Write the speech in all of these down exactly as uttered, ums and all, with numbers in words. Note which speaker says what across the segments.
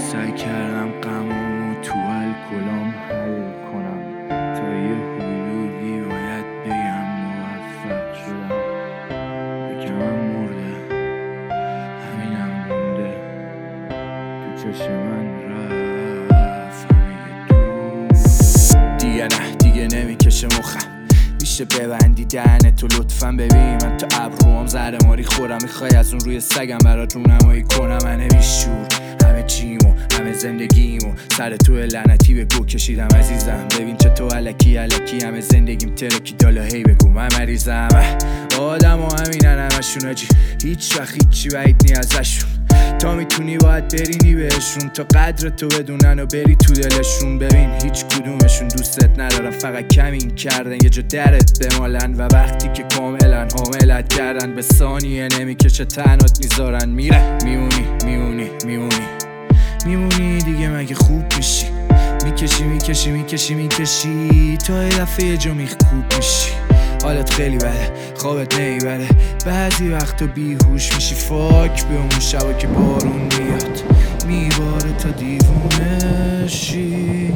Speaker 1: سعی کردم غمامو تو الکلام حل کنم، تا یه حدودی باید بگم موفق شدم. یکمم مرده، همینم مونده، تو چشم من رفت همه دور. دیگه نه دیگه نمیکشه مخم، میشه ببندی دهنتو لطفا. ببین من تو ابروام زهر ماری خورم، میخوای از اون روی سگم برات رونمایی کنم. من بیشور همه چیمو همه زندگیمو سر تو لعنتی به گو کشیدم عزیزم. ببین چه تو علکی علکی همه زندگیم ترکی دالا هی بگو من مریضم. آدم و همینن همشون آجی، هیچ وقت هیچی بعید نی ازشون. تا میتونی باید برینی بهشون، تا قدر تو بدونن و بری تو دلشون. ببین هیچ کدومشون دوستت ندارن، فقط کمین کردن یه جا درت بمالن. و وقتی که کاملا حاملت کردن، به ثانیه نمیکشه تنات میذارن. میره میمونی میمونی میمونی میمونی دیگه مگه خوب میشی؟ میکشی میکشی میکشی میکشی تا یه دفعه یه جا میخکوب میشی. حالت خیلی بده، خوابت نمیبره، بعضی وقتا بیهوش میشی. فاک به اون شبا که بارون میاد میباره تا دیوونه شی.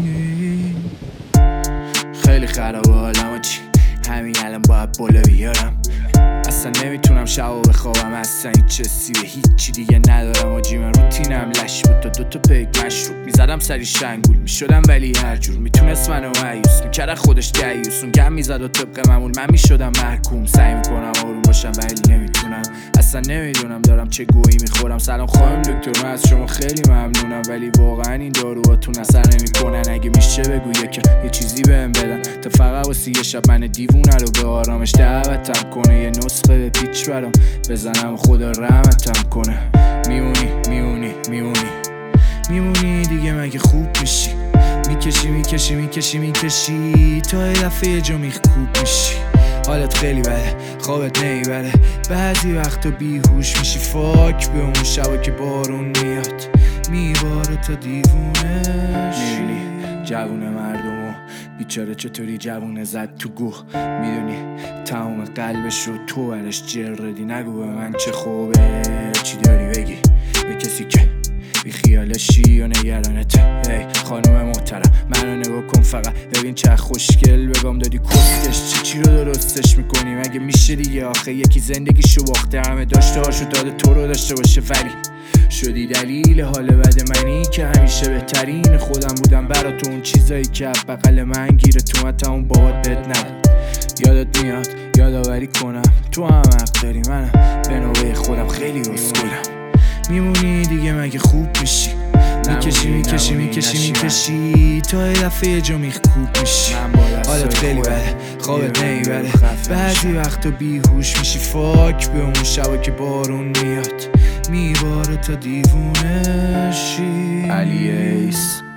Speaker 1: خیلی خرابه حالم چی، همین الان باید بالا بیارم. اصلا نمیتونم شبا بخوابم، اصلا هیچ حسی به هیچی دیگه ندارم. آجی من روتینم لش بود، تا دوتا پیک مشروب میزدم سری شنگول میشدم، ولی هر جور میتونست منو مایوس میکرد خودش دیوس. اون گم میزد و طبق معمول من میشدم محکوم. سعی میکنم آروم باشم ولی نمیتونم، اصلا نمیدونم دارم چه گویی میخورم. سلام خانم دکتر، من از شما خیلی ممنونم، ولی واقعا این داروهاتون اثر نمیکنن. اگه میشه بگو یکم یه چیزی بهم بدن، تا فقط واسه یه شب من دیوونه رو به آرامش دعوتم کنه. یه نسخه به پیچ برام بزنم خدا رحمتم کنه. میمونی میمونی میمونی میمونی دیگه مگه خوب میشی؟ میکشی میکشی میکشی میکشی تا یه دفعه یه جا میخکوب میشی. حالت خیلی بده، خوابت نمیبره، بعضی وقتا بیهوش میشی. فاک به اون شبا که بارون میاد میباره تا دیوونه شی. میبینی جوونه مردمو بیچاره چطوری جوونه زد تو گوه. میدونی تمام قلبش رو تو برش جردی. نگو به من چه خوبه، چی داری بگی به کسی که بی خیالشی و نگرانت. ای خانوم محترم منو نگاه کن فقط، ببین چه خوشگل بگم دادی کسکش. چی چی رو درستش میکنی مگه میشه دیگه؟ آخه یکی زندگیشو باخته، همه داشته هاشو داده تو رو داشته باشه. ولی شدی دلیل حال بد منی که همیشه بهترین خودم بودم برا تو. اون چیزایی که بغل من گیره تو مت اون بابات بهت نداد. یادت میاد یادآوری کنم تو هم حق داری، منم به نوبه خودم خیلی اسکولم. میمونی دیگه مگه خوب میشی؟ میکشی میکشی میکشی میکشی تا یه دفعه یه جا میخکوب میشی. حالت خیلی بده، خوابت نمیبره، بعضی وقتا بیهوش میشی. فاک به اون شبا که بارون میاد میباره تا دیوونه شی. علی ایس